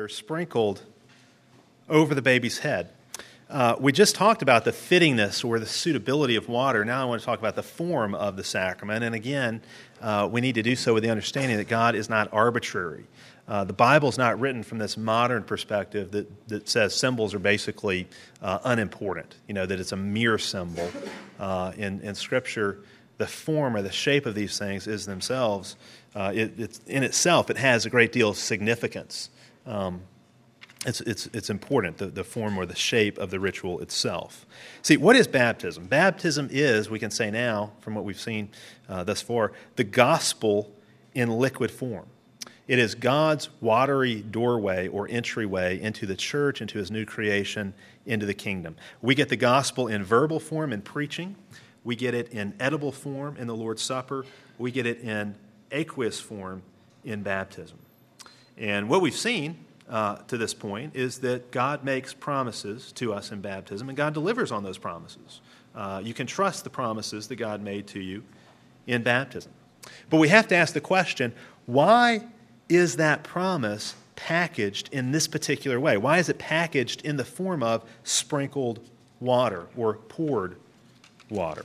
water sprinkled over the baby's head. We just talked about the fittingness or the suitability of water. Now I want to talk about the form of the sacrament. And again, we need to do so with the understanding that God is not arbitrary. The Bible is not written from this modern perspective that says symbols are basically unimportant, that it's a mere symbol. In Scripture, the form or the shape of these things is themselves, it's in itself, it has a great deal of significance. It's important, the form or the shape of the ritual itself. See, what is baptism? Baptism is, we can say now, from what we've seen thus far, the gospel in liquid form. It is God's watery doorway or entryway into the church, into his new creation, into the kingdom. We get the gospel in verbal form in preaching. We get it in edible form in the Lord's Supper. We get it in aqueous form in baptism. And what we've seen to this point is that God makes promises to us in baptism, and God delivers on those promises. You can trust the promises that God made to you in baptism. But we have to ask the question, why is that promise packaged in this particular way? Why is it packaged in the form of sprinkled water or poured water?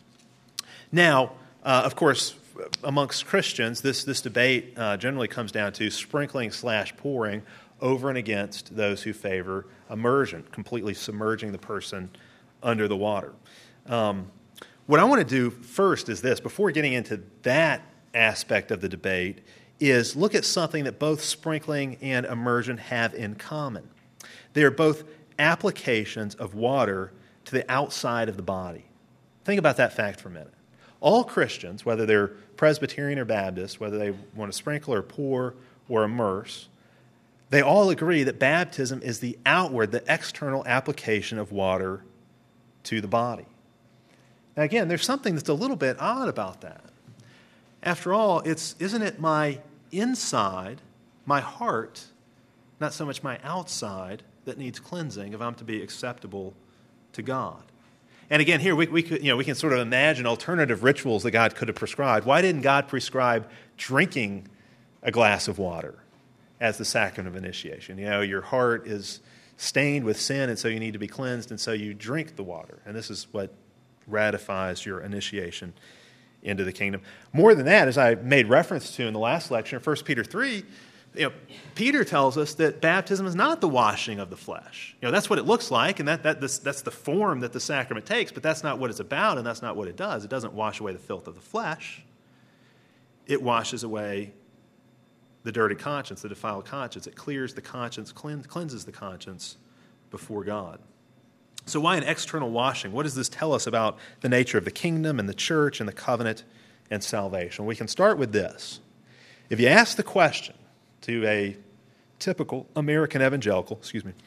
Now, of course, amongst Christians, this debate generally comes down to sprinkling / pouring over and against those who favor immersion, completely submerging the person under the water. What I want to do first is this, before getting into that aspect of the debate, is look at something that both sprinkling and immersion have in common. They are both applications of water to the outside of the body. Think about that fact for a minute. All Christians, whether they're Presbyterian or Baptist, whether they want to sprinkle or pour or immerse, they all agree that baptism is the outward, the external application of water to the body. Now again, there's something that's a little bit odd about that. After all, isn't it my inside, my heart, not so much my outside, that needs cleansing if I'm to be acceptable to God? And again, here we can sort of imagine alternative rituals that God could have prescribed. Why didn't God prescribe drinking a glass of water as the sacrament of initiation? Your heart is stained with sin, and so you need to be cleansed, and so you drink the water. And this is what ratifies your initiation into the kingdom. More than that, as I made reference to in the last lecture, in 1 Peter 3, Peter tells us that baptism is not the washing of the flesh. That's what it looks like, and that's the form that the sacrament takes, but that's not what it's about, and that's not what it does. It doesn't wash away the filth of the flesh. It washes away the dirty conscience, the defiled conscience. It clears the conscience, cleanses the conscience before God. So why an external washing? What does this tell us about the nature of the kingdom and the church and the covenant and salvation? We can start with this. If you ask the question to a typical American evangelical,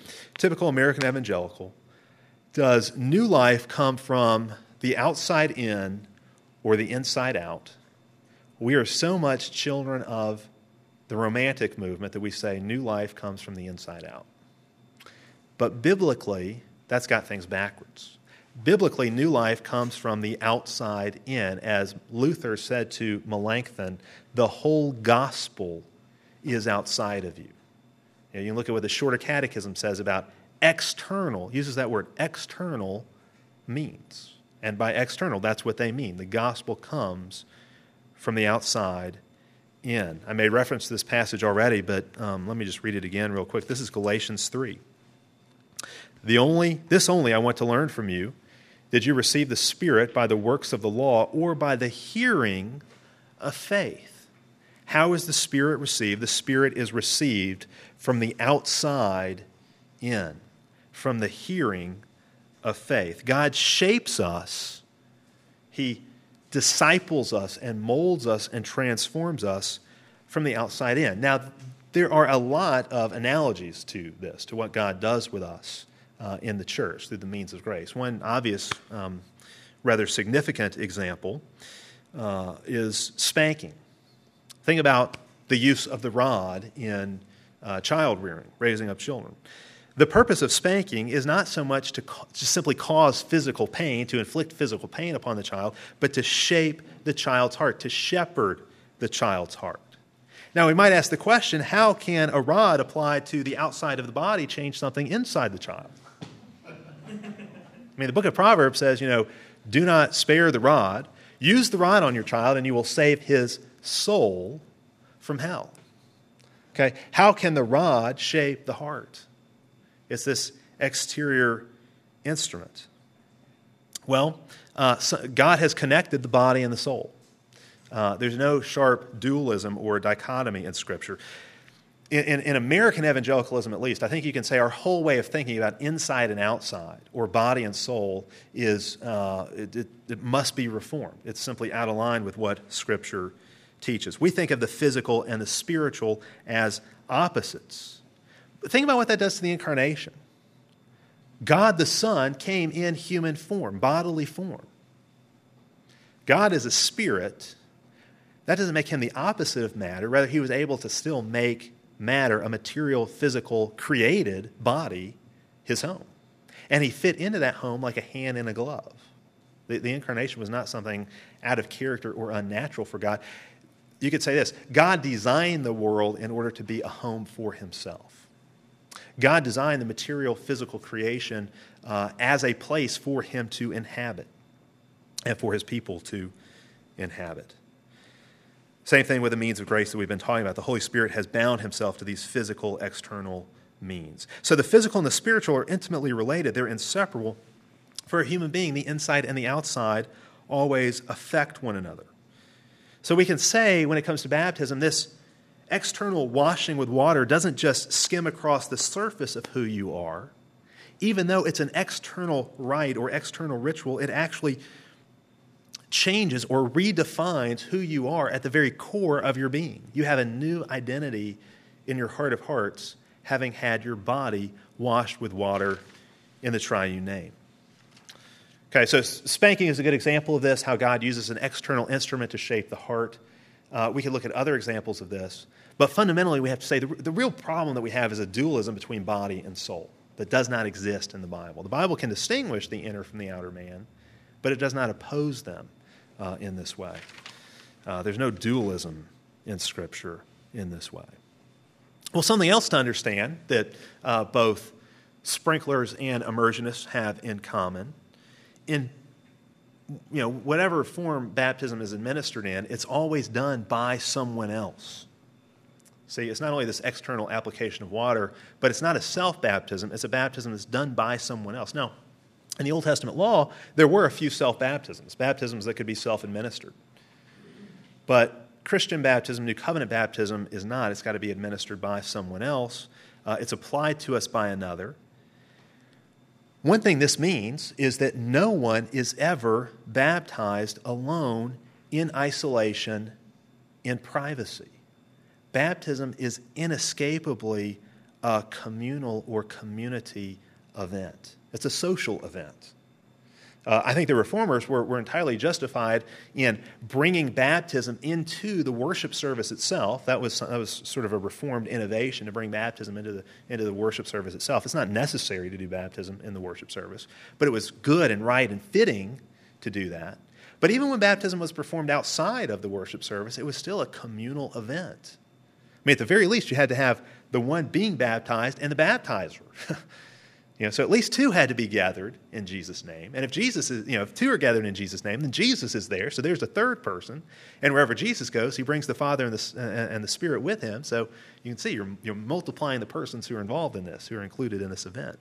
does new life come from the outside in or the inside out? We are so much children of the Romantic movement that we say new life comes from the inside out. But biblically, that's got things backwards. Biblically, new life comes from the outside in. As Luther said to Melanchthon, the whole gospel is outside of you. You can look at what the Shorter Catechism says about external, uses that word external means. And by external, that's what they mean. The gospel comes from the outside in. I made reference to this passage already, but let me just read it again real quick. This is Galatians 3. This only I want to learn from you. Did you receive the Spirit by the works of the law or by the hearing of faith? How is the Spirit received? The Spirit is received from the outside in, from the hearing of faith. God shapes us. He disciples us and molds us and transforms us from the outside in. Now, there are a lot of analogies to this, to what God does with us in the church through the means of grace. One obvious, rather significant example is spanking. Think about the use of the rod in child rearing, raising up children. The purpose of spanking is not so much to simply cause physical pain, to inflict physical pain upon the child, but to shape the child's heart, to shepherd the child's heart. Now, we might ask the question, how can a rod applied to the outside of the body change something inside the child? I mean, the book of Proverbs says, do not spare the rod. Use the rod on your child, and you will save his soul from hell. Okay, how can the rod shape the heart? It's this exterior instrument. Well, God has connected the body and the soul. There's no sharp dualism or dichotomy in Scripture. In American evangelicalism, at least, I think you can say our whole way of thinking about inside and outside, or body and soul, is it must be reformed. It's simply out of line with what Scripture teaches. We think of the physical and the spiritual as opposites. But think about what that does to the incarnation. God the Son came in human form, bodily form. God is a spirit. That doesn't make him the opposite of matter. Rather, he was able to still make matter, a material, physical, created body, his home. And he fit into that home like a hand in a glove. The incarnation was not something out of character or unnatural for God. You could say this: God designed the world in order to be a home for himself. God designed the material, physical creation as a place for him to inhabit and for his people to inhabit. Same thing with the means of grace that we've been talking about. The Holy Spirit has bound himself to these physical, external means. So the physical and the spiritual are intimately related. They're inseparable. For a human being, the inside and the outside always affect one another. So we can say, when it comes to baptism, this external washing with water doesn't just skim across the surface of who you are. Even though it's an external rite or external ritual, it actually changes or redefines who you are at the very core of your being. You have a new identity in your heart of hearts, having had your body washed with water in the triune name. Okay, so spanking is a good example of this, how God uses an external instrument to shape the heart. We could look at other examples of this. But fundamentally, we have to say the real problem that we have is a dualism between body and soul that does not exist in the Bible. The Bible can distinguish the inner from the outer man, but it does not oppose them in this way. There's no dualism in Scripture in this way. Well, something else to understand that both sprinklers and immersionists have in common, in whatever form baptism is administered in, it's always done by someone else. See, it's not only this external application of water, but it's not a self-baptism. It's a baptism that's done by someone else. Now, in the Old Testament law, there were a few self-baptisms, baptisms that could be self-administered. But Christian baptism, New Covenant baptism, is not. It's got to be administered by someone else. It's applied to us by another. One thing this means is that no one is ever baptized alone, in isolation, in privacy. Baptism is inescapably a communal or community event. It's a social event. I think the Reformers were entirely justified in bringing baptism into the worship service itself. That was sort of a Reformed innovation to bring baptism into the worship service itself. It's not necessary to do baptism in the worship service, but it was good and right and fitting to do that. But even when baptism was performed outside of the worship service, it was still a communal event. I mean, at the very least, you had to have the one being baptized and the baptizer. So at least two had to be gathered in Jesus' name. And if if two are gathered in Jesus' name, then Jesus is there. So there's a third person. And wherever Jesus goes, he brings the Father and the Spirit with him. So you can see you're multiplying the persons who are involved in this, who are included in this event.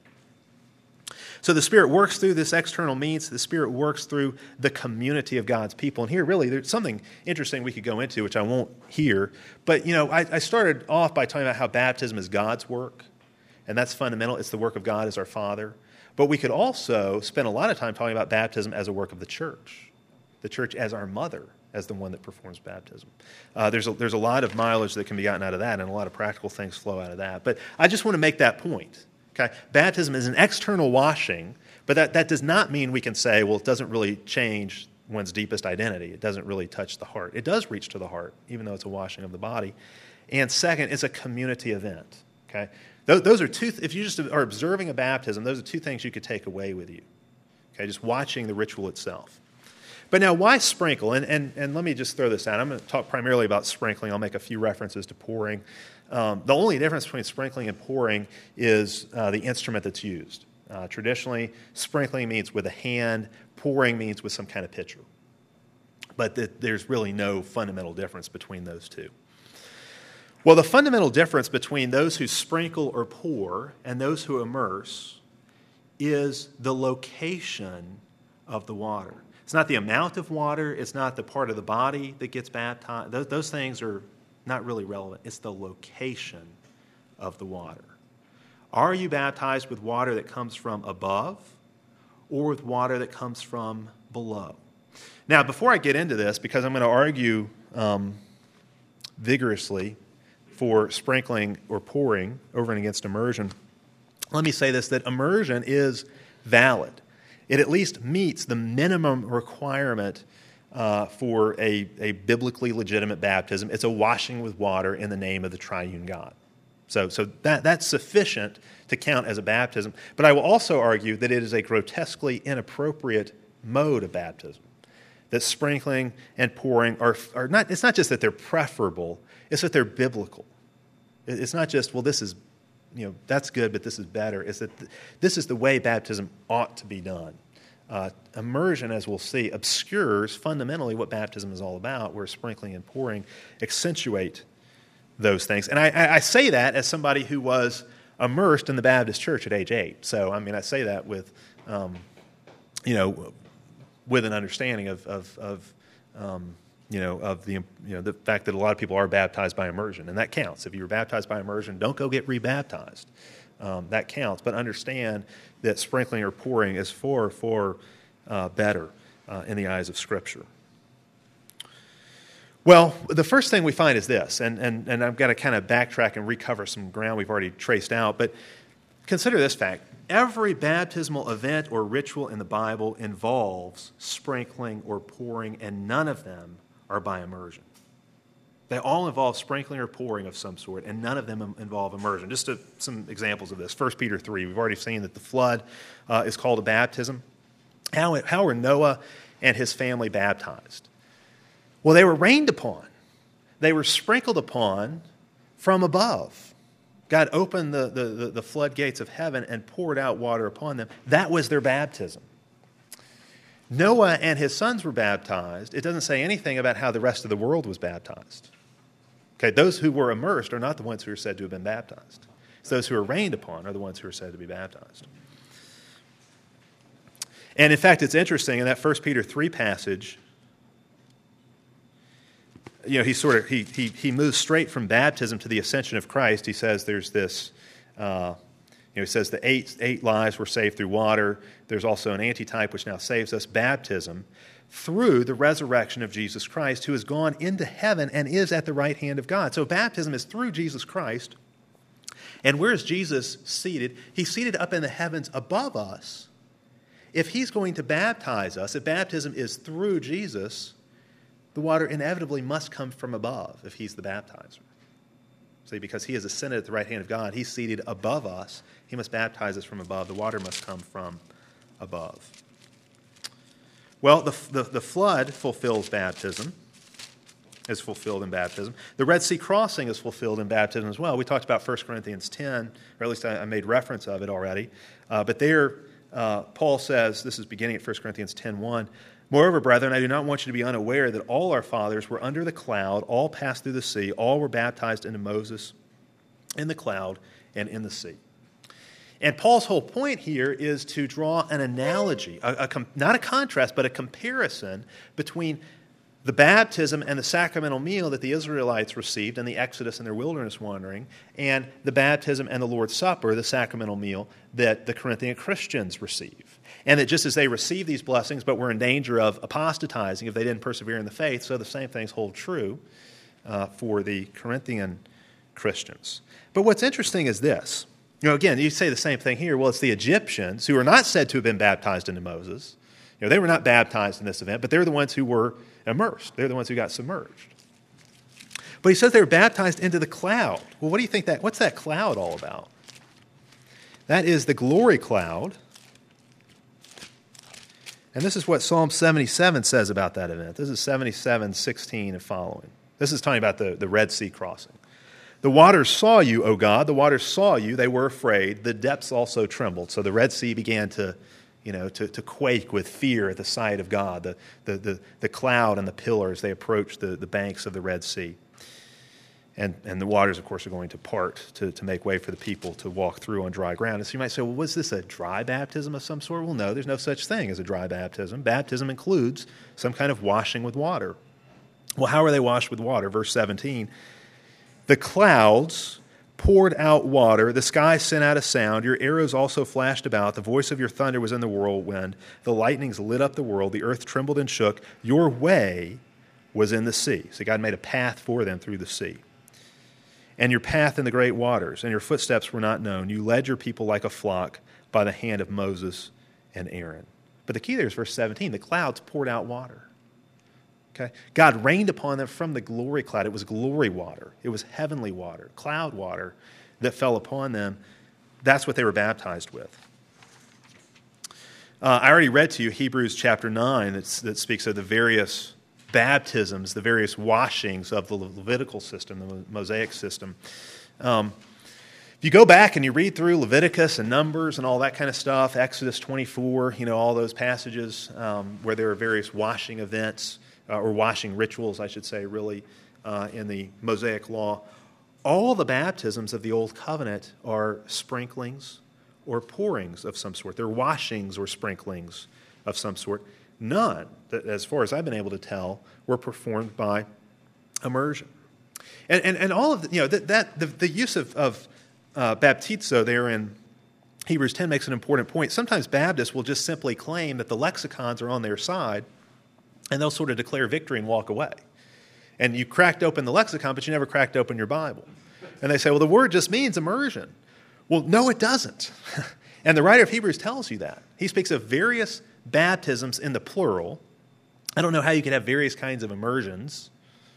So the Spirit works through this external means. The Spirit works through the community of God's people. And here, really, there's something interesting we could go into, which I won't here. But, I started off by talking about how baptism is God's work. And that's fundamental. It's the work of God as our Father. But we could also spend a lot of time talking about baptism as a work of the church as our mother, as the one that performs baptism. There's a lot of mileage that can be gotten out of that, and a lot of practical things flow out of that. But I just want to make that point. Okay? Baptism is an external washing, but that does not mean we can say, well, it doesn't really change one's deepest identity. It doesn't really touch the heart. It does reach to the heart, even though it's a washing of the body. And second, it's a community event. Okay? Those are two. If you just are observing a baptism, those are two things you could take away with you. Okay, just watching the ritual itself. But now, why sprinkle? And let me just throw this out. I'm going to talk primarily about sprinkling. I'll make a few references to pouring. The only difference between sprinkling and pouring is the instrument that's used. Traditionally, sprinkling means with a hand, pouring means with some kind of pitcher. But there's really no fundamental difference between those two. Well, the fundamental difference between those who sprinkle or pour and those who immerse is the location of the water. It's not the amount of water. It's not the part of the body that gets baptized. Those things are not really relevant. It's the location of the water. Are you baptized with water that comes from above or with water that comes from below? Now, before I get into this, because I'm going to argue vigorously for sprinkling or pouring over and against immersion, let me say this, that immersion is valid. It at least meets the minimum requirement for a biblically legitimate baptism. It's a washing with water in the name of the triune God. So that's sufficient to count as a baptism. But I will also argue that it is a grotesquely inappropriate mode of baptism. That sprinkling and pouring are not, it's not just that they're preferable, it's that they're biblical. It's not just, well, this is, that's good, but this is better. It's that this is the way baptism ought to be done. Immersion, as we'll see, obscures fundamentally what baptism is all about, where sprinkling and pouring accentuate those things. And I say that as somebody who was immersed in the Baptist church at age 8. So, I say that with, with an understanding of the fact that a lot of people are baptized by immersion, and that counts. If you were baptized by immersion, don't go get rebaptized. That counts, but understand that sprinkling or pouring is far better in the eyes of Scripture. Well, the first thing we find is this, and I've got to kind of backtrack and recover some ground we've already traced out, but consider this fact. Every baptismal event or ritual in the Bible involves sprinkling or pouring, and none of them are by immersion. They all involve sprinkling or pouring of some sort, and none of them involve immersion. Just some examples of this. 1 Peter 3, we've already seen that the flood is called a baptism. How were Noah and his family baptized? Well, they were rained upon. They were sprinkled upon from above. God opened the floodgates of heaven and poured out water upon them. That was their baptism. Noah and his sons were baptized. It doesn't say anything about how the rest of the world was baptized. Okay, those who were immersed are not the ones who are said to have been baptized. It's those who are rained upon are the ones who are said to be baptized. And in fact, it's interesting, in that 1 Peter 3 passage, he moves straight from baptism to the ascension of Christ. He says there's this, he says the eight lives were saved through water. There's also an antitype which now saves us, baptism, through the resurrection of Jesus Christ, who has gone into heaven and is at the right hand of God. So baptism is through Jesus Christ. And where is Jesus seated? He's seated up in the heavens above us. If he's going to baptize us, if baptism is through Jesus, the water inevitably must come from above if he's the baptizer. See, because he is ascended at the right hand of God, he's seated above us. He must baptize us from above. The water must come from above. Well, the flood fulfills baptism, is fulfilled in baptism. The Red Sea crossing is fulfilled in baptism as well. We talked about 1 Corinthians 10, or at least I made reference of it already. But there, Paul says, this is beginning at 1 Corinthians 10:1, "Moreover, brethren, I do not want you to be unaware that all our fathers were under the cloud, all passed through the sea, all were baptized into Moses in the cloud and in the sea." And Paul's whole point here is to draw an analogy, not a contrast, but a comparison between the baptism and the sacramental meal that the Israelites received in the Exodus and their wilderness wandering, and the baptism and the Lord's Supper, the sacramental meal that the Corinthian Christians receive. And that just as they receive these blessings but were in danger of apostatizing if they didn't persevere in the faith, so the same things hold true for the Corinthian Christians. But what's interesting is this. Again, you say the same thing here. Well, it's the Egyptians who are not said to have been baptized into Moses. They were not baptized in this event, but they're the ones who were immersed. They're the ones who got submerged. But he says they were baptized into the cloud. Well, what do you think what's that cloud all about? That is the glory cloud. And this is what Psalm 77 says about that event. This is 77:16 and following. This is talking about the Red Sea crossing. The waters saw you, O God. The waters saw you. They were afraid. The depths also trembled. So the Red Sea began to quake with fear at the sight of God. The cloud and the pillars, they approached the banks of the Red Sea. And the waters, of course, are going to part to make way for the people to walk through on dry ground. And so you might say, well, was this a dry baptism of some sort? Well, no, there's no such thing as a dry baptism. Baptism includes some kind of washing with water. Well, how are they washed with water? Verse 17, the clouds poured out water, the sky sent out a sound, your arrows also flashed about, the voice of your thunder was in the whirlwind, the lightnings lit up the world, the earth trembled and shook, your way was in the sea. So God made a path for them through the sea. And your path in the great waters, and your footsteps were not known. You led your people like a flock by the hand of Moses and Aaron. But the key there is verse 17, the clouds poured out water. Okay? God rained upon them from the glory cloud. It was glory water. It was heavenly water, cloud water that fell upon them. That's what they were baptized with. I already read to you Hebrews chapter 9 that speaks of the various baptisms, the various washings of the Levitical system, the Mosaic system. If you go back and you read through Leviticus and Numbers and all that kind of stuff, Exodus 24, all those passages where there are various washing events, or washing rituals, I should say, really, in the Mosaic law, all the baptisms of the Old Covenant are sprinklings or pourings of some sort. They're washings or sprinklings of some sort. None, as far as I've been able to tell, were performed by immersion. And all of the use of baptizo there in Hebrews 10 makes an important point. Sometimes Baptists will just simply claim that the lexicons are on their side, and they'll sort of declare victory and walk away. And you cracked open the lexicon, but you never cracked open your Bible. And they say, well, the word just means immersion. Well, no, it doesn't. And the writer of Hebrews tells you that. He speaks of various baptisms in the plural. I don't know how you could have various kinds of immersions.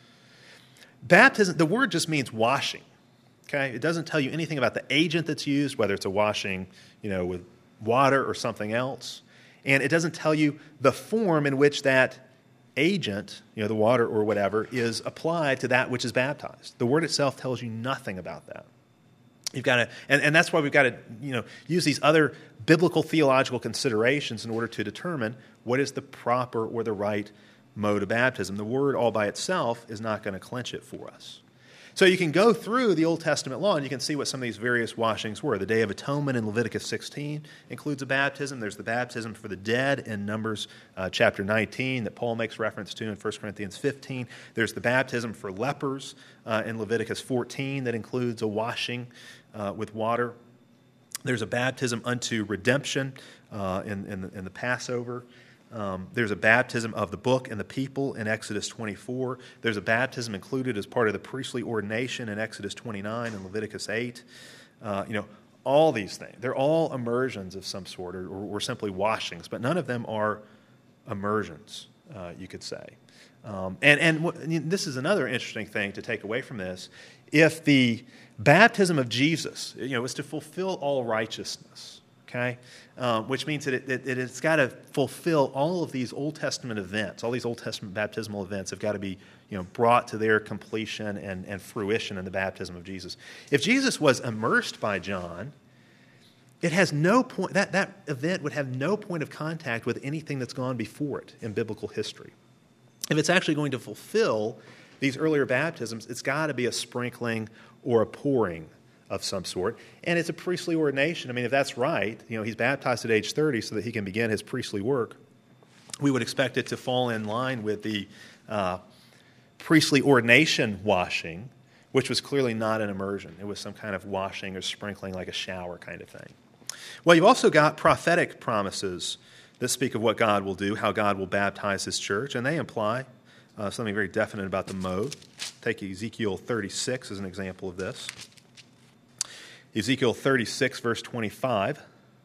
Baptism, the word just means washing. Okay? It doesn't tell you anything about the agent that's used, whether it's a washing, with water or something else. And it doesn't tell you the form in which that agent, the water or whatever, is applied to that which is baptized. The word itself tells you nothing about that. You've got to, and that's why we've got to, use these other biblical theological considerations in order to determine what is the proper or the right mode of baptism. The word all by itself is not going to clinch it for us. So you can go through the Old Testament law and you can see what some of these various washings were. The Day of Atonement in Leviticus 16 includes a baptism. There's the baptism for the dead in Numbers chapter 19 that Paul makes reference to in 1 Corinthians 15. There's the baptism for lepers in Leviticus 14 that includes a washing with water. There's a baptism unto redemption in the Passover. There's a baptism of the book and the people in Exodus 24. There's a baptism included as part of the priestly ordination in Exodus 29 and Leviticus 8. All these things, they're all immersions of some sort or simply washings, but none of them are immersions, you could say. And this is another interesting thing to take away from this. If the baptism of Jesus, was to fulfill all righteousness, okay, which means that it's got to fulfill all of these Old Testament events. All these Old Testament baptismal events have got to be, brought to their completion and fruition in the baptism of Jesus. If Jesus was immersed by John, it has no point. That event would have no point of contact with anything that's gone before it in biblical history. If it's actually going to fulfill these earlier baptisms, it's got to be a sprinkling or a pouring of some sort. And it's a priestly ordination. I mean, if that's right, he's baptized at age 30 so that he can begin his priestly work. We would expect it to fall in line with the priestly ordination washing, which was clearly not an immersion. It was some kind of washing or sprinkling, like a shower kind of thing. Well, you've also got prophetic promises that speak of what God will do, how God will baptize his church, and they imply something very definite about the mode. Take Ezekiel 36 as an example of this. Ezekiel 36, verse 25.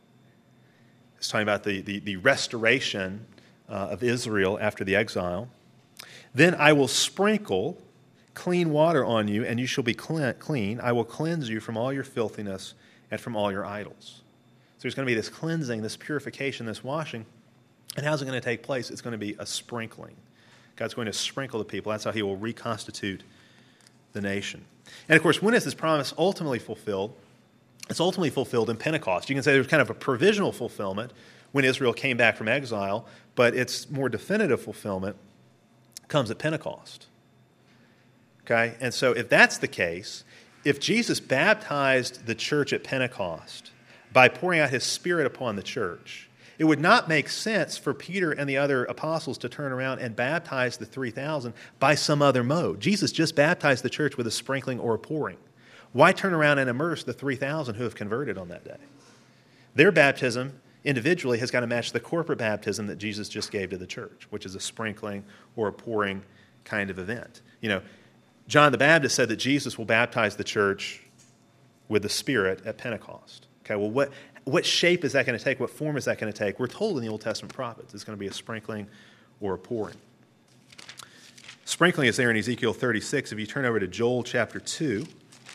It's talking about the restoration of Israel after the exile. Then I will sprinkle clean water on you, and you shall be clean. I will cleanse you from all your filthiness and from all your idols. So there's going to be this cleansing, this purification, this washing. And how's it going to take place? It's going to be a sprinkling. God's going to sprinkle the people. That's how he will reconstitute the nation. And of course, when is this promise ultimately fulfilled? It's ultimately fulfilled in Pentecost. You can say there's kind of a provisional fulfillment when Israel came back from exile, but its more definitive fulfillment comes at Pentecost. Okay? And so if that's the case, if Jesus baptized the church at Pentecost by pouring out his Spirit upon the church, it would not make sense for Peter and the other apostles to turn around and baptize the 3,000 by some other mode. Jesus just baptized the church with a sprinkling or a pouring. Why turn around and immerse the 3,000 who have converted on that day? Their baptism individually has got to match the corporate baptism that Jesus just gave to the church, which is a sprinkling or a pouring kind of event. You know, John the Baptist said that Jesus will baptize the church with the Spirit at Pentecost. Okay, well, what shape is that going to take? What form is that going to take? We're told in the Old Testament prophets it's going to be a sprinkling or a pouring. Sprinkling is there in Ezekiel 36. If you turn over to Joel chapter 2,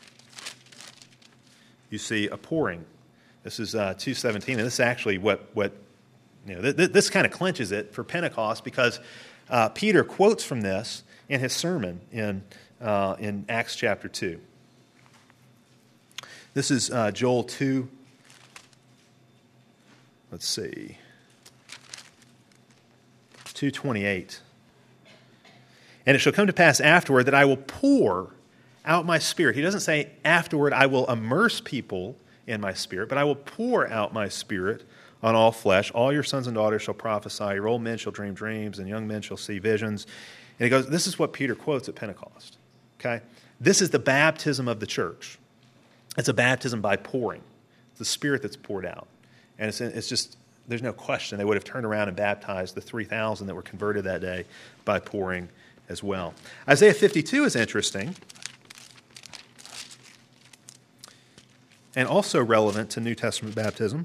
you see a pouring. This is 2:17, and this is actually what you know. This kind of clinches it for Pentecost because Peter quotes from this in his sermon in Acts chapter 2. This is Joel 2. Let's see, 2:28. And it shall come to pass afterward that I will pour out my Spirit. He doesn't say afterward I will immerse people in my Spirit, but I will pour out my Spirit on all flesh. All your sons and daughters shall prophesy. Your old men shall dream dreams, and young men shall see visions. And he goes, this is what Peter quotes at Pentecost. Okay? This is the baptism of the church. It's a baptism by pouring. It's the Spirit that's poured out. And it's just, there's no question they would have turned around and baptized the 3,000 that were converted that day by pouring as well. Isaiah 52 is interesting and also relevant to New Testament baptism.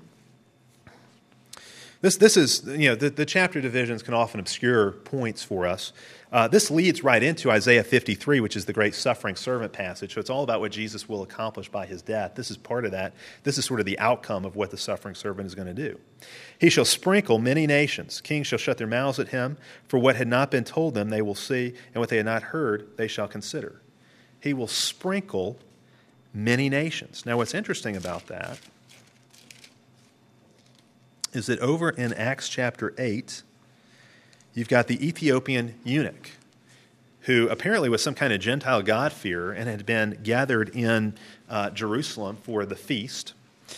This is, you know, the chapter divisions can often obscure points for us. This leads right into Isaiah 53, which is the great suffering servant passage. So it's all about what Jesus will accomplish by his death. This is part of that. This is sort of the outcome of what the suffering servant is going to do. He shall sprinkle many nations. Kings shall shut their mouths at him. For what had not been told them they will see, and what they had not heard they shall consider. He will sprinkle many nations. Now what's interesting about that is that over in Acts chapter 8, you've got the Ethiopian eunuch, who apparently was some kind of Gentile God-fearer and had been gathered in Jerusalem for the feast.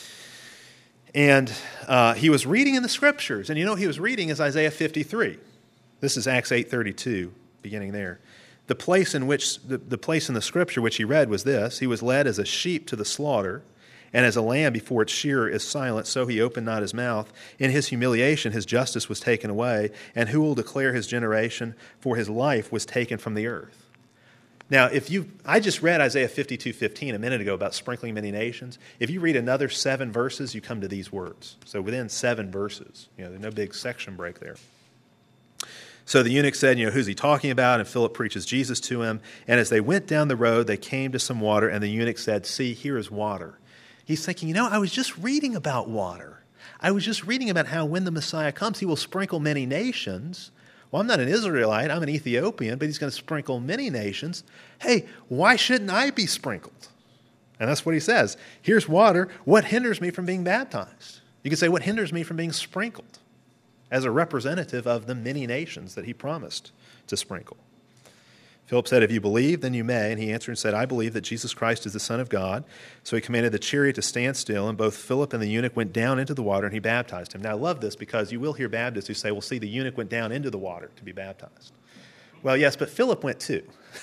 And he was reading in the Scriptures. And you know what he was reading is Isaiah 53. This is Acts 8:32, beginning there. The place in the Scripture which he read was this: he was led as a sheep to the slaughter, and as a lamb before its shearer is silent, so he opened not his mouth. In his humiliation his justice was taken away, and who will declare his generation? For his life was taken from the earth. Now, I just read Isaiah 52:15 a minute ago about sprinkling many nations. If you read another 7 verses, you come to these words. So within 7 verses, there's no big section break there. So the eunuch said, who's he talking about? And Philip preaches Jesus to him. And as they went down the road, they came to some water, and the eunuch said, see, here is water. He's thinking, I was just reading about water. I was just reading about how when the Messiah comes, he will sprinkle many nations. Well, I'm not an Israelite, I'm an Ethiopian, but he's going to sprinkle many nations. Hey, why shouldn't I be sprinkled? And that's what he says. Here's water. What hinders me from being baptized? You could say, what hinders me from being sprinkled as a representative of the many nations that he promised to sprinkle? Philip said, if you believe, then you may. And he answered and said, I believe that Jesus Christ is the Son of God. So he commanded the chariot to stand still, and both Philip and the eunuch went down into the water, and he baptized him. Now, I love this because you will hear Baptists who say, well, see, the eunuch went down into the water to be baptized. Well, yes, but Philip went too.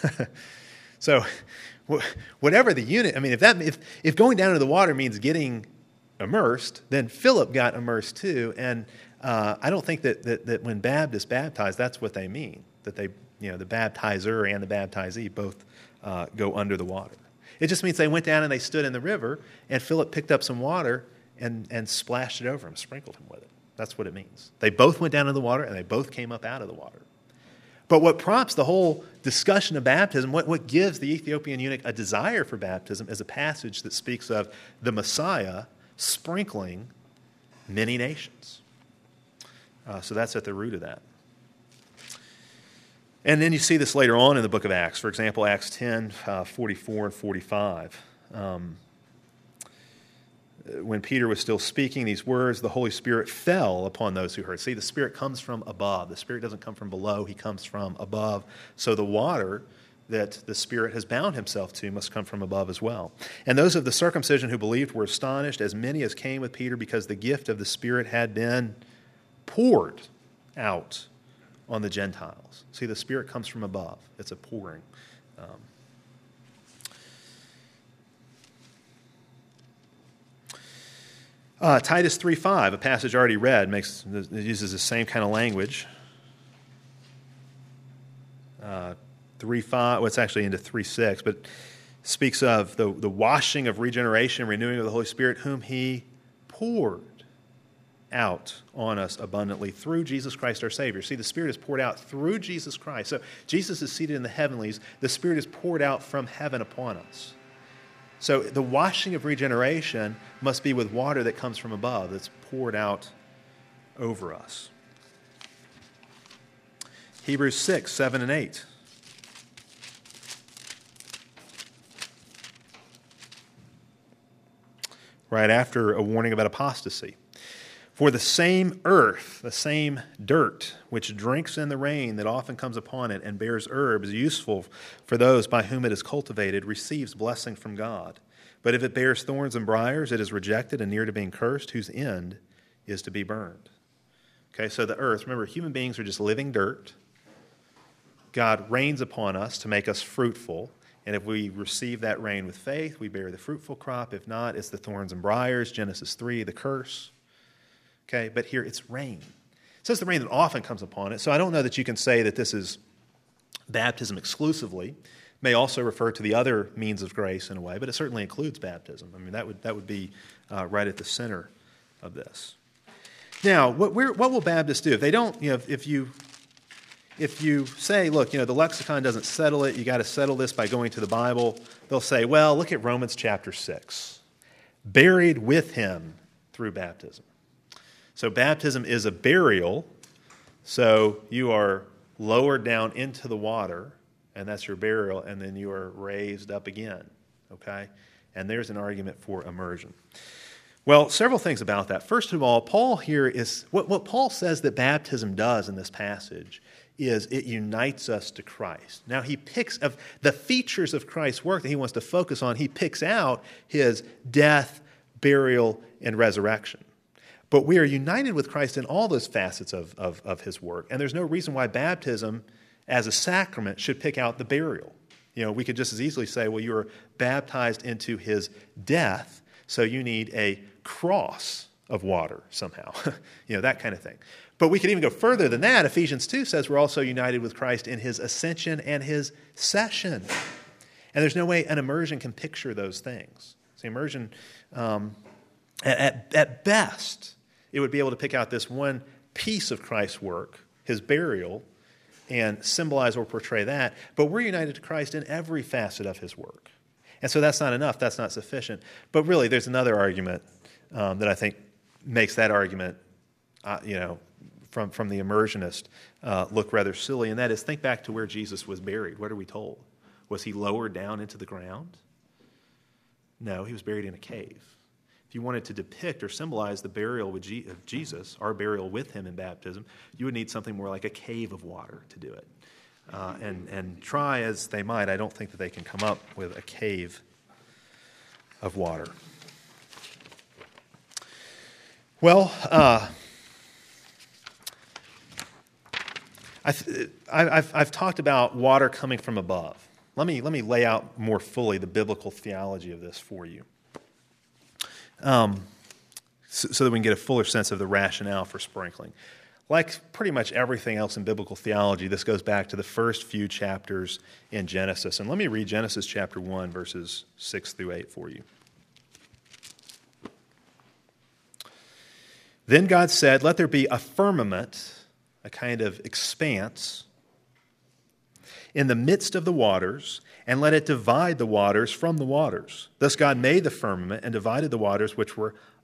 So whatever the eunuch, if going down into the water means getting immersed, then Philip got immersed too. And I don't think that when Baptists baptize, that's what they mean, that they the baptizer and the baptizee both go under the water. It just means they went down and they stood in the river, and Philip picked up some water and splashed it over him, sprinkled him with it. That's what it means. They both went down in the water, and they both came up out of the water. But what prompts the whole discussion of baptism, what gives the Ethiopian eunuch a desire for baptism, is a passage that speaks of the Messiah sprinkling many nations. So that's at the root of that. And then you see this later on in the book of Acts. For example, Acts 10, 44 and 45. When Peter was still speaking these words, the Holy Spirit fell upon those who heard. See, the Spirit comes from above. The Spirit doesn't come from below. He comes from above. So the water that the Spirit has bound himself to must come from above as well. And those of the circumcision who believed were astonished, as many as came with Peter, because the gift of the Spirit had been poured out on the Gentiles. See, the Spirit comes from above. It's a pouring. Titus 3:5, a passage already read, uses the same kind of language. 3:5, well, it's actually into 3:6, but speaks of the washing of regeneration, renewing of the Holy Spirit, whom he poured out on us abundantly through Jesus Christ our Savior. See, the Spirit is poured out through Jesus Christ. So Jesus is seated in the heavenlies. The Spirit is poured out from heaven upon us. So the washing of regeneration must be with water that comes from above, that's poured out over us. Hebrews 6, 7, and 8. Right after a warning about apostasy. For the same earth, the same dirt, which drinks in the rain that often comes upon it and bears herbs useful for those by whom it is cultivated, receives blessing from God. But if it bears thorns and briars, it is rejected and near to being cursed, whose end is to be burned. Okay, so the earth, remember, human beings are just living dirt. God rains upon us to make us fruitful. And if we receive that rain with faith, we bear the fruitful crop. If not, it's the thorns and briars, Genesis 3, the curse. Okay, but here it's rain. It says the rain that often comes upon it. So I don't know that you can say that this is baptism exclusively. It may also refer to the other means of grace in a way, but it certainly includes baptism. I mean, that would be right at the center of this. Now, what will Baptists do if they don't? If you say, look, the lexicon doesn't settle it, you got to settle this by going to the Bible. They'll say, well, look at Romans chapter 6, buried with him through baptism. So baptism is a burial, so you are lowered down into the water, and that's your burial, and then you are raised up again, okay? And there's an argument for immersion. Well, several things about that. First of all, Paul here is, what Paul says that baptism does in this passage is it unites us to Christ. Now, he picks of the features of Christ's work that he wants to focus on, he picks out his death, burial, and resurrection. But we are united with Christ in all those facets of his work. And there's no reason why baptism as a sacrament should pick out the burial. We could just as easily say, well, you were baptized into his death, so you need a cross of water somehow. That kind of thing. But we could even go further than that. Ephesians 2 says we're also united with Christ in his ascension and his session. And there's no way an immersion can picture those things. See, immersion, at best, it would be able to pick out this one piece of Christ's work, his burial, and symbolize or portray that. But we're united to Christ in every facet of his work. And so that's not enough. That's not sufficient. But really, there's another argument that I think makes that argument, from the immersionist, look rather silly. And that is, think back to where Jesus was buried. What are we told? Was he lowered down into the ground? No, he was buried in a cave. If you wanted to depict or symbolize the burial of Jesus, our burial with him in baptism, you would need something more like a cave of water to do it. And try as they might, I don't think that they can come up with a cave of water. Well, I've talked about water coming from above. Let me lay out more fully the biblical theology of this for you. So that we can get a fuller sense of the rationale for sprinkling. Like pretty much everything else in biblical theology, this goes back to the first few chapters in Genesis. And let me read Genesis chapter 1, verses 6 through 8 for you. Then God said, "Let there be a firmament," a kind of expanse, "in the midst of the waters, and let it divide the waters from the waters. Thus God made the firmament and divided the waters which were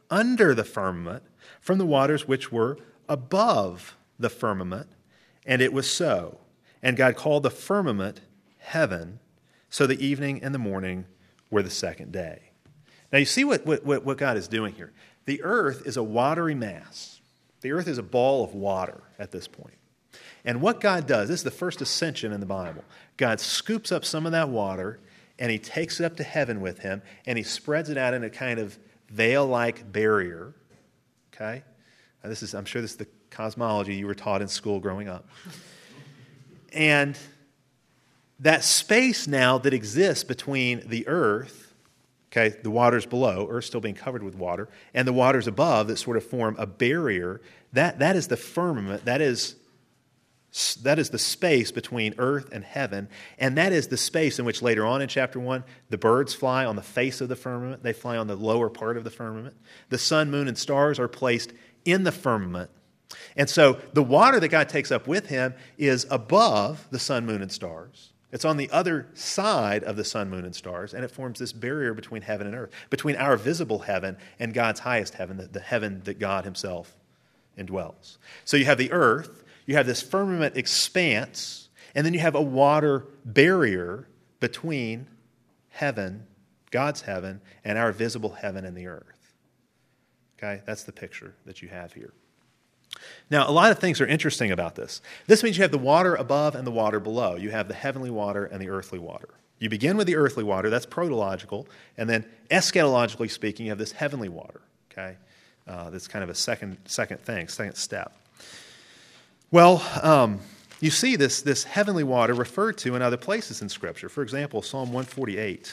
under the firmament from the waters which were above the firmament. And it was so. And God called the firmament heaven. So the evening and the morning were the second day. Now you see what God is doing here. The earth is a watery mass. The earth is a ball of water at this point. And what God does, this is the first ascension in the Bible. God scoops up some of that water and he takes it up to heaven with him and he spreads it out in a kind of veil-like barrier. Okay? Now I'm sure this is the cosmology you were taught in school growing up. And that space now that exists between the earth, okay, the waters below, earth still being covered with water, and the waters above that sort of form a barrier, that is the firmament, that is the space between earth and heaven, and that is the space in which later on in chapter 1, the birds fly on the face of the firmament. They fly on the lower part of the firmament. The sun, moon, and stars are placed in the firmament. And so the water that God takes up with him is above the sun, moon, and stars. It's on the other side of the sun, moon, and stars, and it forms this barrier between heaven and earth, between our visible heaven and God's highest heaven, the heaven that God himself indwells. So you have the earth, you have this firmament expanse, and then you have a water barrier between heaven, God's heaven, and our visible heaven and the earth. Okay, that's the picture that you have here. Now, a lot of things are interesting about this. This means you have the water above and the water below. You have the heavenly water and the earthly water. You begin with the earthly water, that's protological, and then eschatologically speaking, you have this heavenly water. Okay, that's kind of a second step. Well, you see this heavenly water referred to in other places in Scripture. For example, Psalm 148.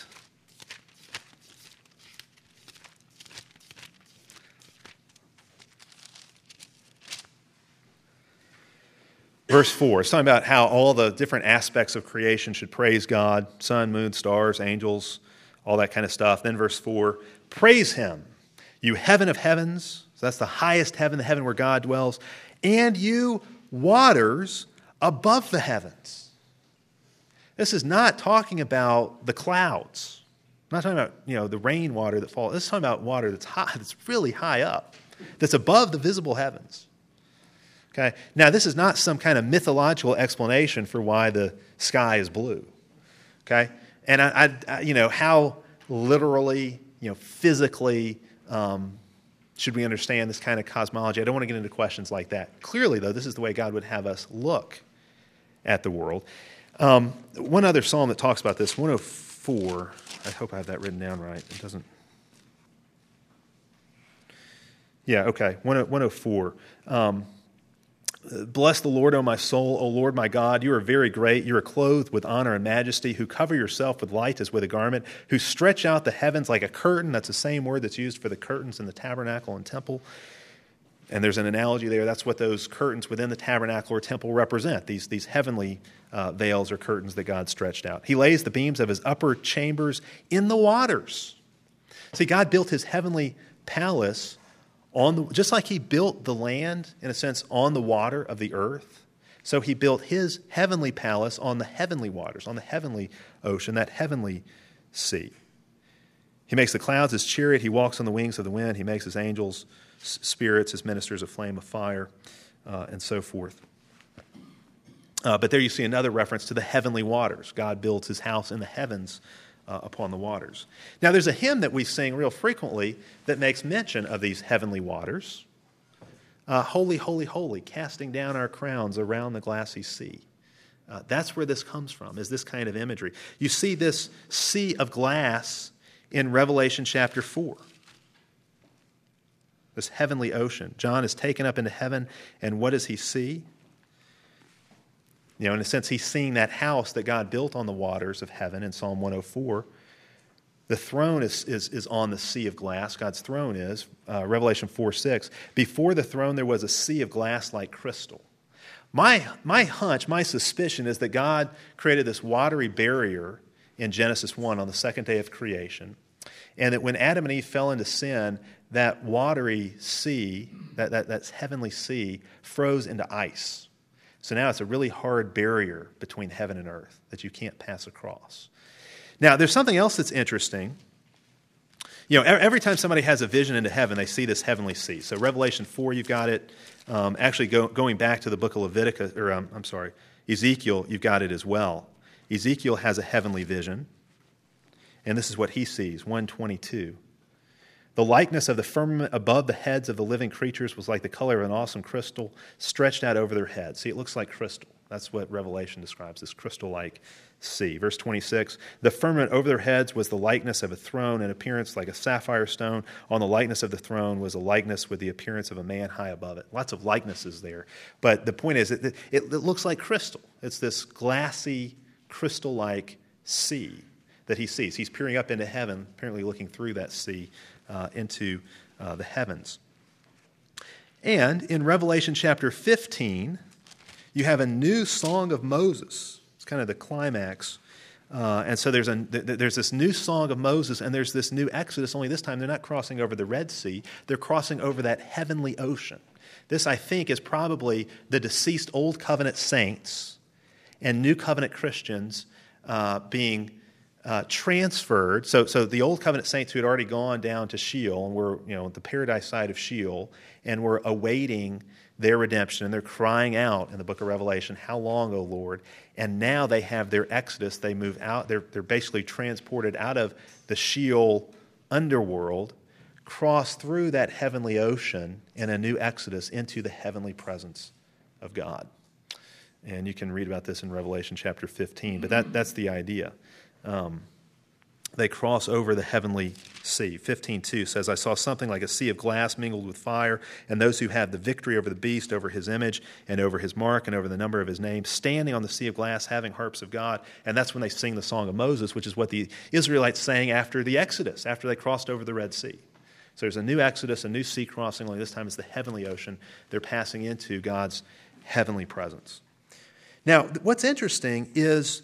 Verse 4, it's talking about how all the different aspects of creation should praise God, sun, moon, stars, angels, all that kind of stuff. Then verse 4, praise him, you heaven of heavens, so that's the highest heaven, the heaven where God dwells, and you waters above the heavens. This is not talking about the clouds. I'm not talking about, the rainwater that falls. This is talking about water that's high, that's really high up, that's above the visible heavens. Okay. Now, this is not some kind of mythological explanation for why the sky is blue. Okay, and how literally, physically should we understand this kind of cosmology? I don't want to get into questions like that. Clearly, though, this is the way God would have us look at the world. One other psalm that talks about this, 104. I hope I have that written down right. It doesn't. Yeah. Okay. 104. Bless the Lord, O my soul, O Lord my God. You are very great. You are clothed with honor and majesty, who cover yourself with light as with a garment, who stretch out the heavens like a curtain. That's the same word that's used for the curtains in the tabernacle and temple. And there's an analogy there. That's what those curtains within the tabernacle or temple represent, these heavenly veils or curtains that God stretched out. He lays the beams of his upper chambers in the waters. See, God built his heavenly palace just like he built the land, in a sense, on the water of the earth. So he built his heavenly palace on the heavenly waters, on the heavenly ocean, that heavenly sea. He makes the clouds his chariot. He walks on the wings of the wind. He makes his angels spirits, his ministers a flame of fire, and so forth. But there you see another reference to the heavenly waters. God builds his house in the heavens upon the waters. Now, there's a hymn that we sing real frequently that makes mention of these heavenly waters. Holy, holy, holy, casting down our crowns around the glassy sea. That's where this comes from, is this kind of imagery. You see this sea of glass in Revelation chapter 4. This heavenly ocean. John is taken up into heaven, and what does he see? In a sense, he's seeing that house that God built on the waters of heaven in Psalm 104. The throne is on the sea of glass. God's throne is. Revelation 4:6. Before the throne there was a sea of glass like crystal. My hunch, my suspicion is that God created this watery barrier in Genesis 1 on the second day of creation, and that when Adam and Eve fell into sin, that watery sea, that heavenly sea, froze into ice. So now it's a really hard barrier between heaven and earth that you can't pass across. Now, there's something else that's interesting Every time somebody has a vision into heaven, they see this heavenly sea. So Revelation 4, you've got it. Actually, going back to the book of Leviticus, Ezekiel, you've got it as well. Ezekiel has a heavenly vision, and this is what he sees, 1:22. The likeness of the firmament above the heads of the living creatures was like the color of an awesome crystal stretched out over their heads. See, it looks like crystal. That's what Revelation describes, this crystal-like sea. Verse 26, the firmament over their heads was the likeness of a throne, in appearance like a sapphire stone. On the likeness of the throne was a likeness with the appearance of a man high above it. Lots of likenesses there. But the point is, it looks like crystal. It's this glassy, crystal-like sea that he sees. He's peering up into heaven, apparently looking through that sea into the heavens. And in Revelation chapter 15, you have a new song of Moses. It's kind of the climax. And so there's this new song of Moses, and there's this new Exodus, only this time they're not crossing over the Red Sea. They're crossing over that heavenly ocean. This, I think, is probably the deceased Old Covenant saints and New Covenant Christians being transferred. So the Old Covenant saints who had already gone down to Sheol and were, the paradise side of Sheol, and were awaiting their redemption, and they're crying out in the book of Revelation, "How long, O Lord?" And now they have their exodus. They move out. They're basically transported out of the Sheol underworld, cross through that heavenly ocean in a new exodus into the heavenly presence of God. And you can read about this in Revelation chapter 15, but that's the idea. They cross over the heavenly sea. 15:2 says, I saw something like a sea of glass mingled with fire, and those who have the victory over the beast, over his image, and over his mark, and over the number of his name, standing on the sea of glass, having harps of God. And that's when they sing the Song of Moses, which is what the Israelites sang after the Exodus, after they crossed over the Red Sea. So there's a new Exodus, a new sea crossing, only this time it's the heavenly ocean. They're passing into God's heavenly presence. Now, what's interesting is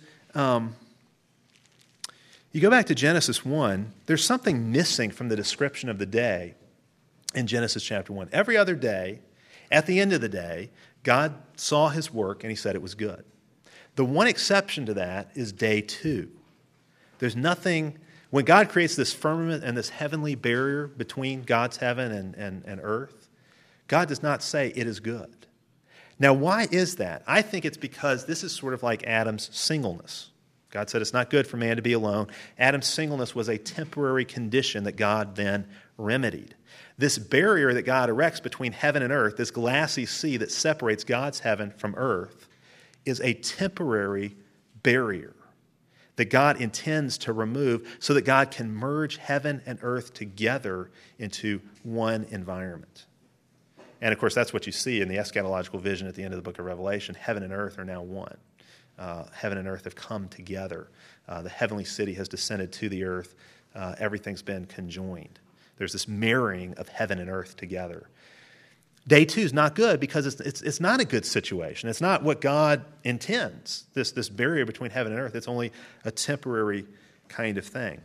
you go back to Genesis 1, there's something missing from the description of the day in Genesis chapter 1. Every other day, at the end of the day, God saw his work and he said it was good. The one exception to that is day 2. There's nothing, when God creates this firmament and this heavenly barrier between God's heaven and earth, God does not say it is good. Now, why is that? I think it's because this is sort of like Adam's singleness. God said it's not good for man to be alone. Adam's singleness was a temporary condition that God then remedied. This barrier that God erects between heaven and earth, this glassy sea that separates God's heaven from earth, is a temporary barrier that God intends to remove so that God can merge heaven and earth together into one environment. And of course, that's what you see in the eschatological vision at the end of the book of Revelation. Heaven and earth are now one. Heaven and earth have come together. The heavenly city has descended to the earth. Everything's been conjoined. There's this marrying of heaven and earth together. Day 2 is not good because it's not a good situation. It's not what God intends, this barrier between heaven and earth. It's only a temporary kind of thing.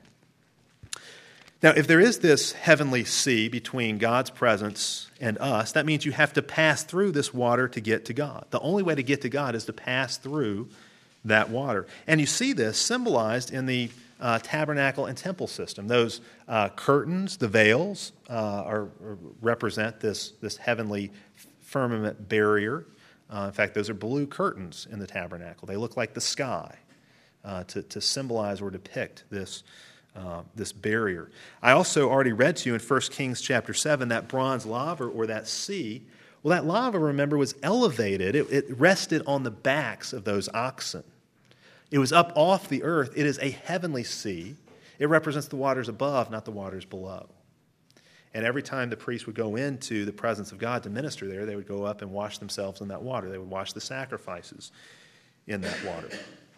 Now, if there is this heavenly sea between God's presence and us, that means you have to pass through this water to get to God. The only way to get to God is to pass through that water. And you see this symbolized in the tabernacle and temple system. Those curtains, the veils, represent this heavenly firmament barrier. In fact, those are blue curtains in the tabernacle. They look like the sky to symbolize or depict this barrier. I also already read to you in 1 Kings chapter 7 that bronze laver or that sea. Well, that lava, remember, was elevated. It rested on the backs of those oxen. It was up off the earth. It is a heavenly sea. It represents the waters above, not the waters below. And every time the priest would go into the presence of God to minister there, they would go up and wash themselves in that water. They would wash the sacrifices in that water.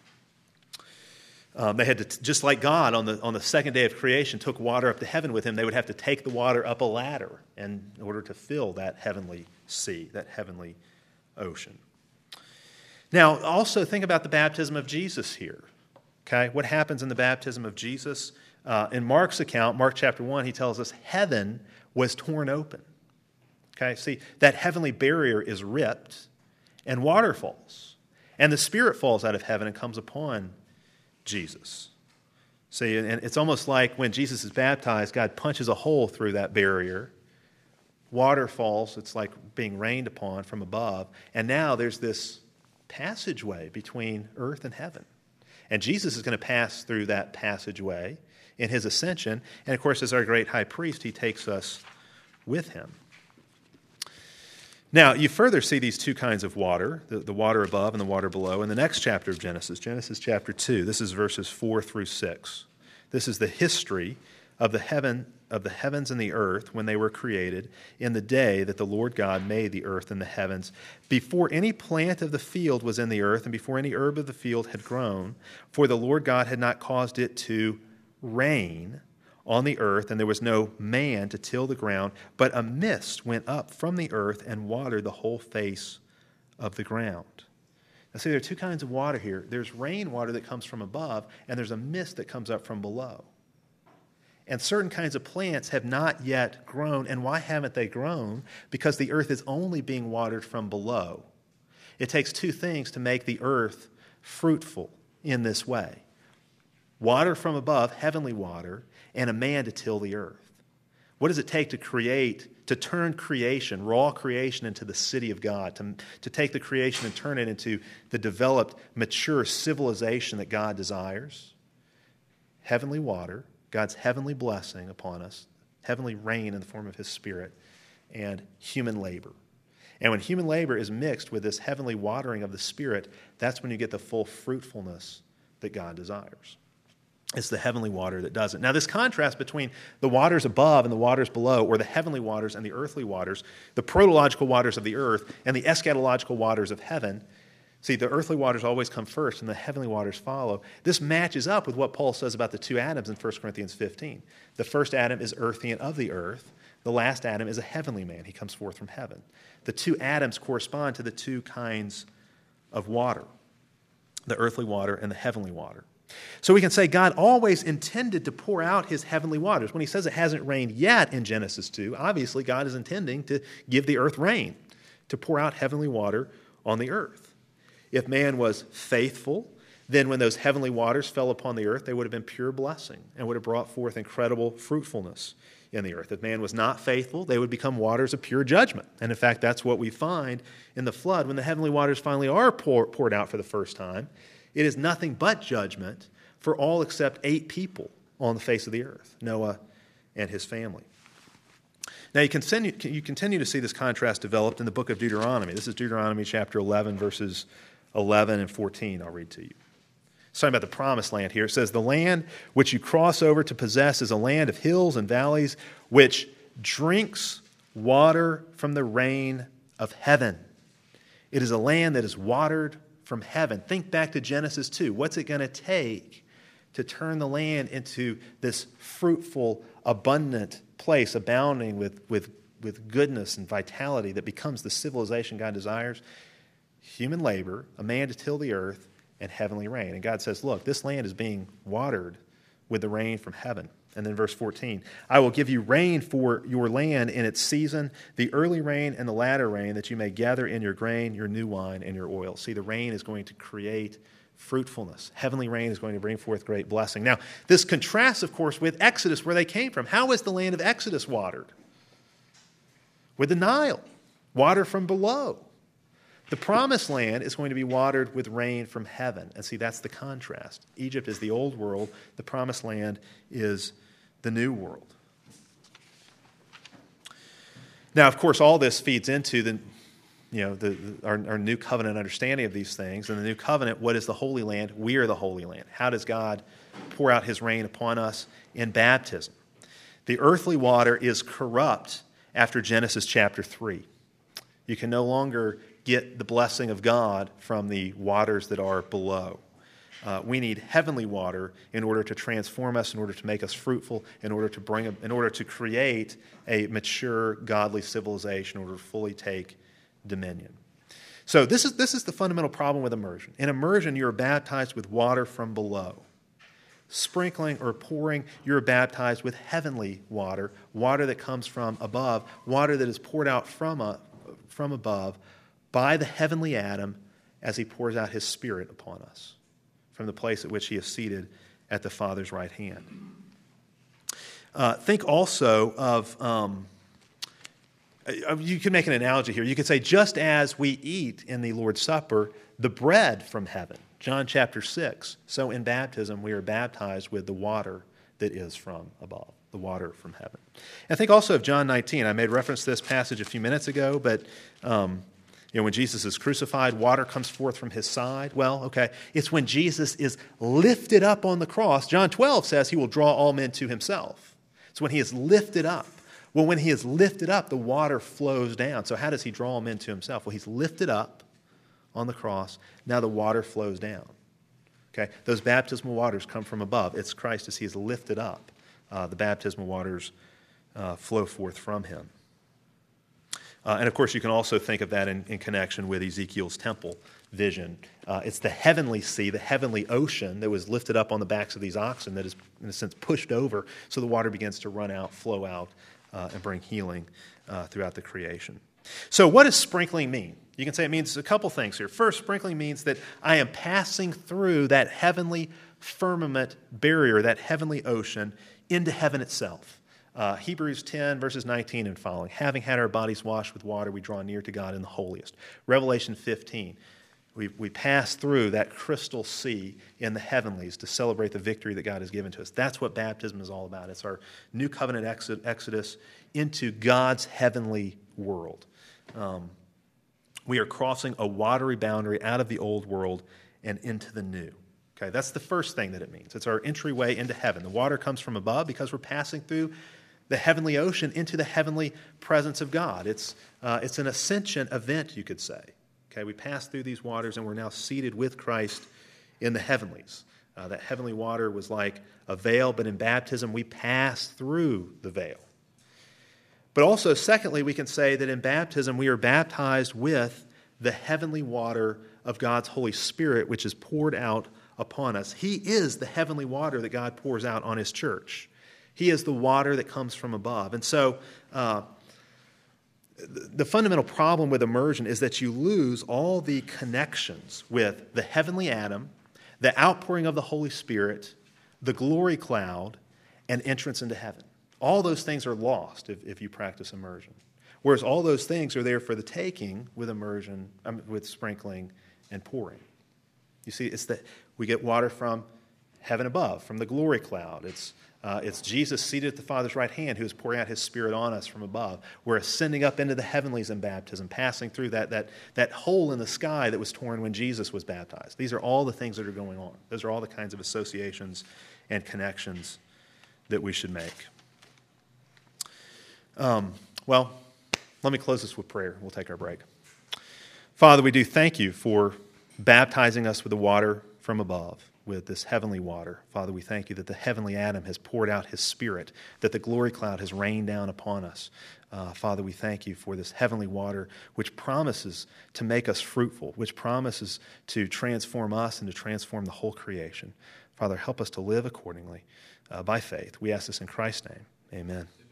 They had to, just like God on the second day of creation took water up to heaven with him, they would have to take the water up a ladder in order to fill that heavenly sea, that heavenly ocean. Now, also think about the baptism of Jesus here. Okay, what happens in the baptism of Jesus? In Mark's account, Mark chapter 1, he tells us heaven was torn open. Okay, see, that heavenly barrier is ripped and water falls. And the Spirit falls out of heaven and comes upon Jesus. See, and it's almost like when Jesus is baptized, God punches a hole through that barrier. Water falls, it's like being rained upon from above. And now there's this passageway between earth and heaven. And Jesus is going to pass through that passageway in his ascension. And of course, as our great high priest, he takes us with him. Now, you further see these two kinds of water, the water above and the water below, in the next chapter of Genesis, Genesis chapter 2. This is verses 4 through 6. This is the history of the heavens and the earth when they were created in the day that the Lord God made the earth and the heavens, before any plant of the field was in the earth and before any herb of the field had grown, for the Lord God had not caused it to rain on the earth, and there was no man to till the ground, but a mist went up from the earth and watered the whole face of the ground. Now see, there are two kinds of water here. There's rainwater that comes from above, and there's a mist that comes up from below. And certain kinds of plants have not yet grown. And why haven't they grown? Because the earth is only being watered from below. It takes two things to make the earth fruitful in this way: water from above, heavenly water, and a man to till the earth. What does it take to turn creation, raw creation, into the city of God, to take the creation and turn it into the developed, mature civilization that God desires? Heavenly water, God's heavenly blessing upon us, heavenly rain in the form of his Spirit, and human labor. And when human labor is mixed with this heavenly watering of the Spirit, that's when you get the full fruitfulness that God desires. It's the heavenly water that does it. Now, this contrast between the waters above and the waters below, or the heavenly waters and the earthly waters, the protological waters of the earth and the eschatological waters of heaven, see, the earthly waters always come first and the heavenly waters follow. This matches up with what Paul says about the two Adams in 1 Corinthians 15. The first Adam is earthy and of the earth. The last Adam is a heavenly man. He comes forth from heaven. The two Adams correspond to the two kinds of water, the earthly water and the heavenly water. So we can say God always intended to pour out his heavenly waters. When he says it hasn't rained yet in Genesis 2, obviously God is intending to give the earth rain, to pour out heavenly water on the earth. If man was faithful, then when those heavenly waters fell upon the earth, they would have been pure blessing and would have brought forth incredible fruitfulness in the earth. If man was not faithful, they would become waters of pure judgment. And in fact, that's what we find in the flood. When the heavenly waters finally are poured out for the first time, it is nothing but judgment for all except 8 people on the face of the earth, Noah and his family. Now, you continue to see this contrast developed in the book of Deuteronomy. This is Deuteronomy chapter 11, verses 11 and 14. I'll read to you. It's talking about the promised land here. It says, "The land which you cross over to possess is a land of hills and valleys, which drinks water from the rain of heaven. It is a land that is watered from heaven." Think back to Genesis 2. What's it going to take to turn the land into this fruitful, abundant place, abounding with goodness and vitality that becomes the civilization God desires? Human labor, a man to till the earth, and heavenly rain. And God says, look, this land is being watered with the rain from heaven. And then verse 14, "I will give you rain for your land in its season, the early rain and the latter rain, that you may gather in your grain, your new wine, and your oil." See, the rain is going to create fruitfulness. Heavenly rain is going to bring forth great blessing. Now, this contrasts, of course, with Exodus, where they came from. How was the land of Exodus watered? With the Nile, water from below. The promised land is going to be watered with rain from heaven. And see, that's the contrast. Egypt is the old world. The promised land is the new world. Now, of course, all this feeds into our new covenant understanding of these things. In the new covenant, what is the Holy Land? We are the Holy Land. How does God pour out his rain upon us? In baptism. The earthly water is corrupt after Genesis chapter 3. You can no longer get the blessing of God from the waters that are below. We need heavenly water in order to transform us, in order to make us fruitful, in order to create a mature, godly civilization, in order to fully take dominion. So this is the fundamental problem with immersion. In immersion, you are baptized with water from below. Sprinkling or pouring, you're baptized with heavenly water, water that comes from above, water that is poured out from above by the heavenly Adam as he pours out his Spirit upon us from the place at which he is seated at the Father's right hand. Think also of, you can make an analogy here. You could say, just as we eat in the Lord's Supper the bread from heaven, John chapter 6, so in baptism we are baptized with the water that is from above, the water from heaven. And think also of John 19. I made reference to this passage a few minutes ago, but when Jesus is crucified, water comes forth from his side. Well, okay, it's when Jesus is lifted up on the cross. John 12 says he will draw all men to himself. It's when he is lifted up. Well, when he is lifted up, the water flows down. So how does he draw men to himself? Well, he's lifted up on the cross. Now the water flows down. Okay, those baptismal waters come from above. It's Christ as he is lifted up. The baptismal waters flow forth from him. And of course, you can also think of that in connection with Ezekiel's temple vision. It's the heavenly sea, the heavenly ocean that was lifted up on the backs of these oxen that is, in a sense, pushed over so the water begins to run out, flow out, and bring healing throughout the creation. So what does sprinkling mean? You can say it means a couple things here. First, sprinkling means that I am passing through that heavenly firmament barrier, that heavenly ocean, into heaven itself. Hebrews 10, verses 19 and following. Having had our bodies washed with water, we draw near to God in the holiest. Revelation 15, we pass through that crystal sea in the heavenlies to celebrate the victory that God has given to us. That's what baptism is all about. It's our new covenant exodus into God's heavenly world. We are crossing a watery boundary out of the old world and into the new. Okay, that's the first thing that it means. It's our entryway into heaven. The water comes from above because we're passing through the heavenly ocean into the heavenly presence of God. It's an ascension event, you could say. Okay, we pass through these waters and we're now seated with Christ in the heavenlies. That heavenly water was like a veil, but in baptism we pass through the veil. But also, secondly, we can say that in baptism we are baptized with the heavenly water of God's Holy Spirit, which is poured out upon us. He is the heavenly water that God pours out on his church. He is the water that comes from above. And so the fundamental problem with immersion is that you lose all the connections with the heavenly Adam, the outpouring of the Holy Spirit, the glory cloud, and entrance into heaven. All those things are lost if you practice immersion. Whereas all those things are there for the taking with immersion, with sprinkling and pouring. You see, it's that we get water from heaven above, from the glory cloud. It's Jesus seated at the Father's right hand who is pouring out his Spirit on us from above. We're ascending up into the heavenlies in baptism, passing through that hole in the sky that was torn when Jesus was baptized. These are all the things that are going on. Those are all the kinds of associations and connections that we should make. Well, let me close this with prayer. We'll take our break. Father, we do thank you for baptizing us with the water from above, with this heavenly water. Father, we thank you that the heavenly Adam has poured out his Spirit, that the glory cloud has rained down upon us. Father, we thank you for this heavenly water which promises to make us fruitful, which promises to transform us and to transform the whole creation. Father, help us to live accordingly by faith. We ask this in Christ's name. Amen.